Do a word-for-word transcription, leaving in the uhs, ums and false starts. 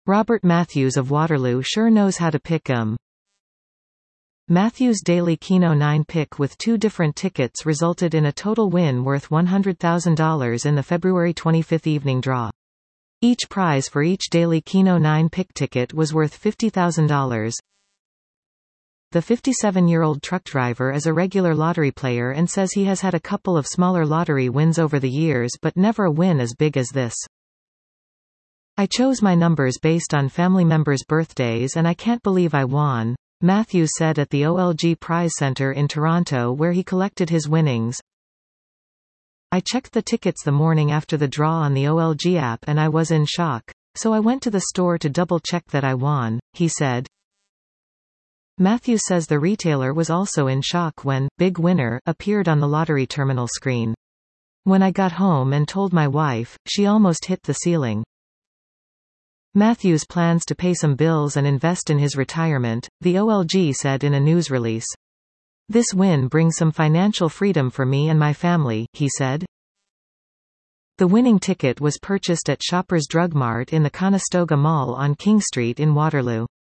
Robert Matthews of Waterloo sure knows how to pick 'em. Matthews' daily Keno nine pick with two different tickets resulted in a total win worth one hundred thousand dollars in the February twenty-fifth evening draw. Each prize for each daily Keno nine pick ticket was worth fifty thousand dollars. The fifty-seven-year-old truck driver is a regular lottery player and says he has had a couple of smaller lottery wins over the years but never a win as big as this. "I chose my numbers based on family members' birthdays and I can't believe I won," Matthews said at the O L G Prize Center in Toronto where he collected his winnings. "I checked the tickets the morning after the draw on the O L G app and I was in shock. So I went to the store to double-check that I won," he said. Matthews says the retailer was also in shock when "Big Winner" appeared on the lottery terminal screen. "When I got home and told my wife, she almost hit the ceiling." Matthews plans to pay some bills and invest in his retirement, the O L G said in a news release. "This win brings some financial freedom for me and my family," he said. The winning ticket was purchased at Shoppers Drug Mart in the Conestoga Mall on King Street in Waterloo.